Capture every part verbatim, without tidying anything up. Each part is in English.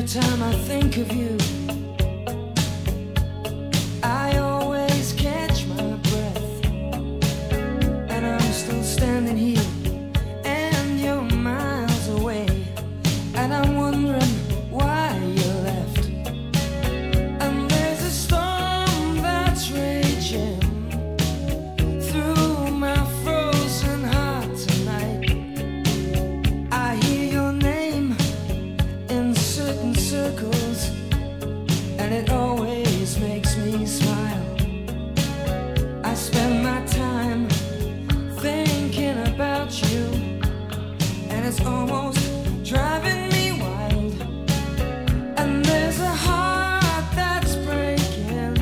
time I think of you, I always catch my breath, and I'm still standing here, and you're miles away, and I'm wondering why you left. And there's a storm that's raging through my frozen heart tonight. I hear your name in certain circles, and it always makes me smile. I spend my time thinking about you, and it's almost driving me wild. And there's a heart that's breaking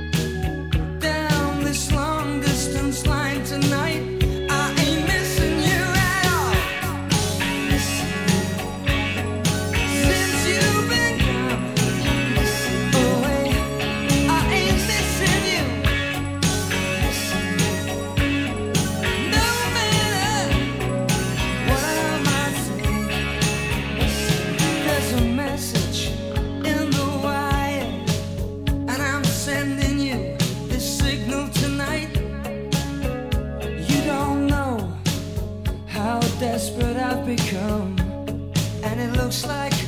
down this long distance line tonight. I ain't missing you at all. Missing you. Since you've been gone away, I ain't missing you. Missing you. No matter what I might say, there's a message in the wire, and I'm sending you this signal tonight. You don't know how desperate I've become, and it looks like